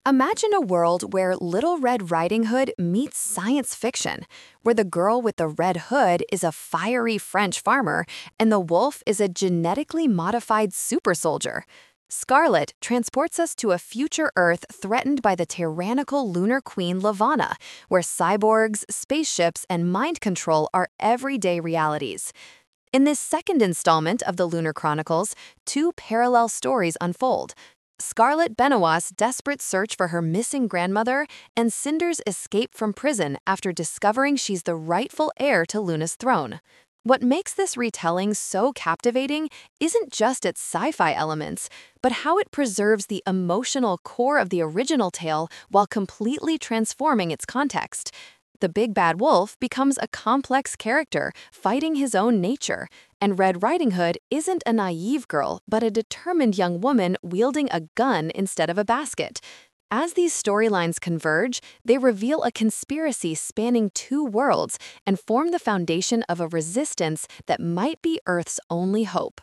Imagine a world where Little Red Riding Hood meets science fiction, where the girl with the red hood is a fiery French farmer and the wolf is a genetically modified super soldier. Scarlet transports us to a future Earth threatened by the tyrannical lunar queen Lavanna, where cyborgs, spaceships, and mind control are everyday realities. In this second installment of the Lunar Chronicles, two parallel stories unfold. Scarlett Benoit's desperate search for her missing grandmother and Cinder's escape from prison after discovering she's the rightful heir to Luna's throne. What makes this retelling so captivating isn't just its sci-fi elements, but how it preserves the emotional core of the original tale while completely transforming its context. The big bad wolf becomes a complex character fighting his own nature, and Red Riding Hood isn't a naive girl, but a determined young woman wielding a gun instead of a basket. As these storylines converge, they reveal a conspiracy spanning two worlds and form the foundation of a resistance that might be Earth's only hope.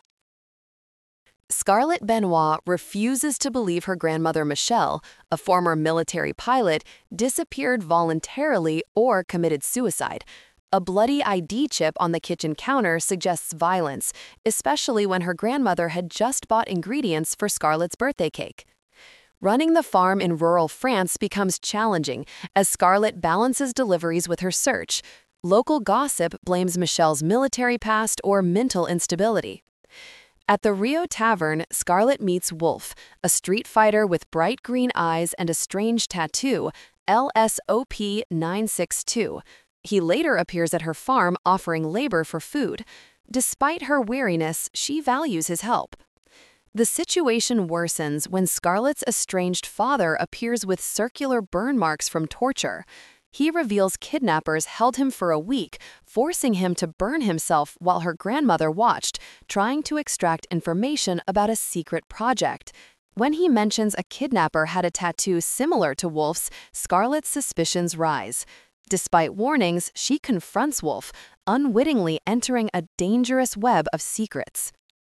Scarlett Benoit refuses to believe her grandmother Michelle, a former military pilot, disappeared voluntarily or committed suicide. A bloody ID chip on the kitchen counter suggests violence, especially when her grandmother had just bought ingredients for Scarlett's birthday cake. Running the farm in rural France becomes challenging as Scarlett balances deliveries with her search. Local gossip blames Michelle's military past or mental instability. At the Rio Tavern, Scarlett meets Wolf, a street fighter with bright green eyes and a strange tattoo, LSOP 962. He later appears at her farm offering labor for food. Despite her weariness, she values his help. The situation worsens when Scarlett's estranged father appears with circular burn marks from torture. He reveals kidnappers held him for a week, forcing him to burn himself while her grandmother watched, trying to extract information about a secret project. When he mentions a kidnapper had a tattoo similar to Wolf's, Scarlett's suspicions rise. Despite warnings, she confronts Wolf, unwittingly entering a dangerous web of secrets.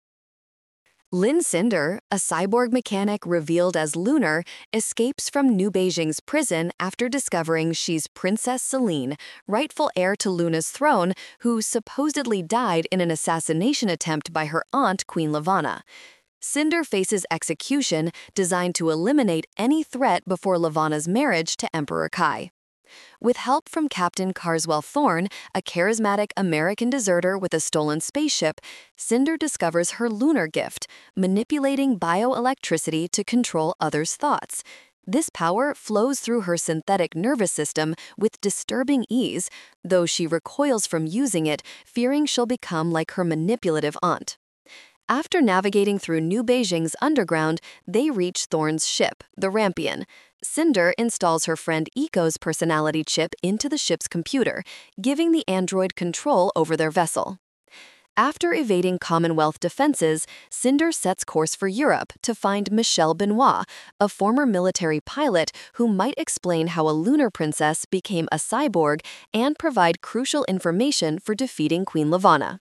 Lin Cinder, a cyborg mechanic revealed as Lunar, escapes from New Beijing's prison after discovering she's Princess Celine, rightful heir to Luna's throne, who supposedly died in an assassination attempt by her aunt, Queen Lavanna. Cinder faces execution designed to eliminate any threat before Lavanna's marriage to Emperor Kai. With help from Captain Carswell Thorne, a charismatic American deserter with a stolen spaceship, Cinder discovers her lunar gift, manipulating bioelectricity to control others' thoughts. This power flows through her synthetic nervous system with disturbing ease, though she recoils from using it, fearing she'll become like her manipulative aunt. After navigating through New Beijing's underground, they reach Thorne's ship, the Rampion. Cinder installs her friend Eco's personality chip into the ship's computer, giving the android control over their vessel. After evading Commonwealth defenses, Cinder sets course for Europe to find Michelle Benoit, a former military pilot who might explain how a lunar princess became a cyborg and provide crucial information for defeating Queen Lavanna.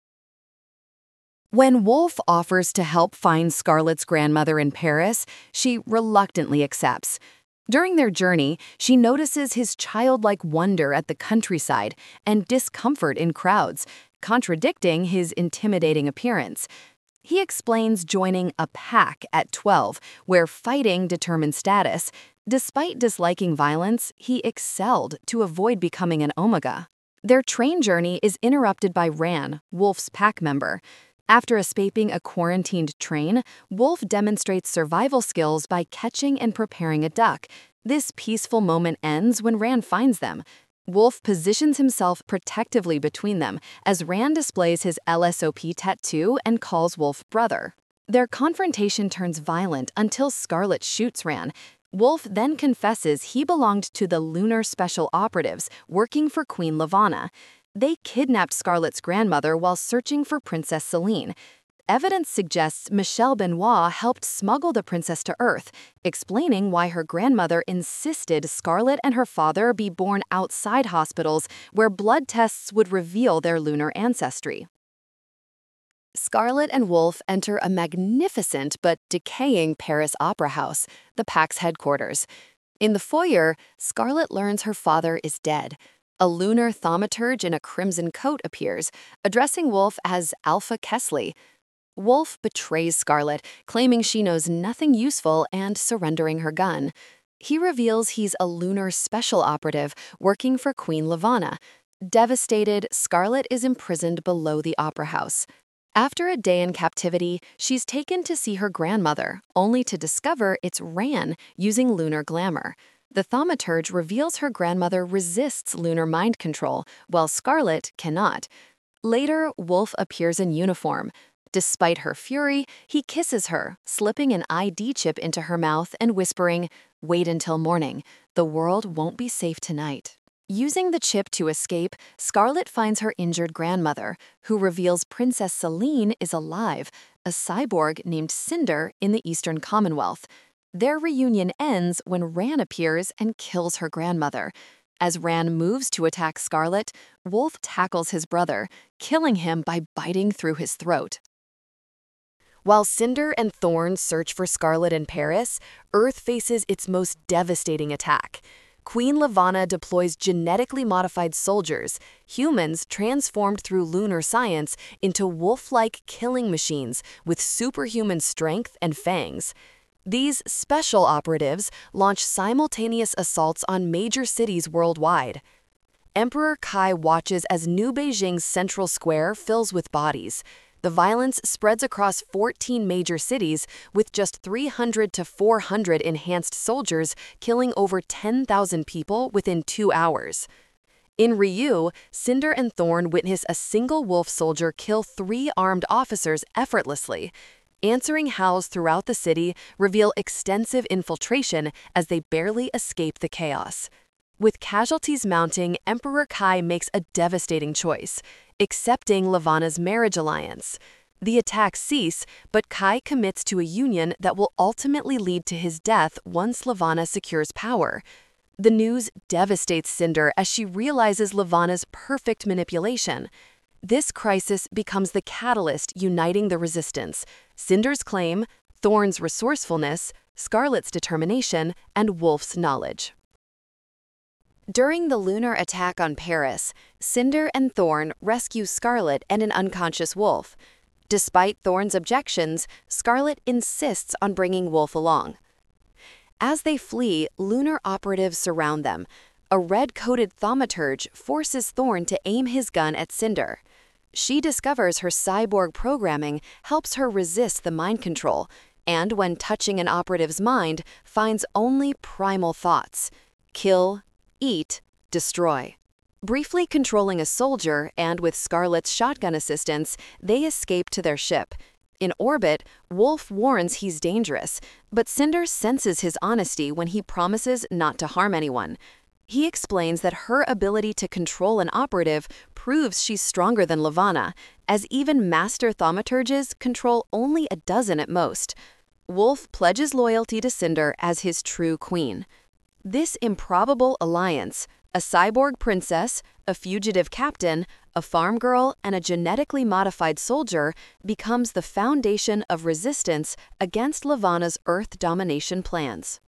When Wolf offers to help find Scarlett's grandmother in Paris, she reluctantly accepts. During their journey, she notices his childlike wonder at the countryside and discomfort in crowds, contradicting his intimidating appearance. He explains joining a pack at 12, where fighting determines status. Despite disliking violence, he excelled to avoid becoming an Omega. Their train journey is interrupted by Ran, Wolf's pack member. After escaping a quarantined train, Wolf demonstrates survival skills by catching and preparing a duck. This peaceful moment ends when Rand finds them. Wolf positions himself protectively between them as Rand displays his LSOP tattoo and calls Wolf brother. Their confrontation turns violent until Scarlett shoots Rand. Wolf then confesses he belonged to the Lunar Special Operatives working for Queen Lavanna. They kidnapped Scarlett's grandmother while searching for Princess Celine. Evidence suggests Michelle Benoit helped smuggle the princess to Earth, explaining why her grandmother insisted Scarlett and her father be born outside hospitals where blood tests would reveal their lunar ancestry. Scarlett and Wolf enter a magnificent but decaying Paris opera house, the Pack's headquarters. In the foyer, Scarlet learns her father is dead. A lunar thaumaturge in a crimson coat appears, addressing Wolf as Alpha Kesley. Wolf betrays Scarlet, claiming she knows nothing useful and surrendering her gun. He reveals he's a lunar special operative working for Queen Levana. Devastated, Scarlet is imprisoned below the Opera House. After a day in captivity, she's taken to see her grandmother, only to discover it's Ran using lunar glamour. The thaumaturge reveals her grandmother resists lunar mind control, while Scarlet cannot. Later, Wolf appears in uniform. Despite her fury, he kisses her, slipping an ID chip into her mouth and whispering, "Wait until morning. The world won't be safe tonight." Using the chip to escape, Scarlet finds her injured grandmother, who reveals Princess Celine is alive, a cyborg named Cinder in the Eastern Commonwealth. Their reunion ends when Ran appears and kills her grandmother. As Ran moves to attack Scarlet, Wolf tackles his brother, killing him by biting through his throat. While Cinder and Thorn search for Scarlet in Paris, Earth faces its most devastating attack. Queen Levana deploys genetically modified soldiers, humans transformed through lunar science into wolf-like killing machines with superhuman strength and fangs. These special operatives launch simultaneous assaults on major cities worldwide. Emperor Kai watches as New Beijing's central square fills with bodies. The violence spreads across 14 major cities, with just 300 to 400 enhanced soldiers killing over 10,000 people within 2 hours. In Ryu, Cinder and Thorn witness a single wolf soldier kill 3 armed officers effortlessly. Answering howls throughout the city reveal extensive infiltration as they barely escape the chaos. With casualties mounting, Emperor Kai makes a devastating choice, accepting Levana's marriage alliance. The attacks cease, but Kai commits to a union that will ultimately lead to his death once Levana secures power. The news devastates Cinder as she realizes Levana's perfect manipulation. This crisis becomes the catalyst uniting the resistance: Cinder's claim, Thorn's resourcefulness, Scarlet's determination, and Wolf's knowledge. During the lunar attack on Paris, Cinder and Thorn rescue Scarlet and an unconscious Wolf. Despite Thorn's objections, Scarlet insists on bringing Wolf along. As they flee, lunar operatives surround them. A red-coated thaumaturge forces Thorn to aim his gun at Cinder. She discovers her cyborg programming helps her resist the mind control, and when touching an operative's mind, finds only primal thoughts: kill, eat, destroy. Briefly controlling a soldier, and with Scarlet's shotgun assistance, they escape to their ship. In orbit, Wolf warns he's dangerous, but Cinder senses his honesty when he promises not to harm anyone. He explains that her ability to control an operative proves she's stronger than Levana, as even master thaumaturges control only a dozen at most. Wolf pledges loyalty to Cinder as his true queen. This improbable alliance, a cyborg princess, a fugitive captain, a farm girl, and a genetically modified soldier, becomes the foundation of resistance against Levana's Earth domination plans.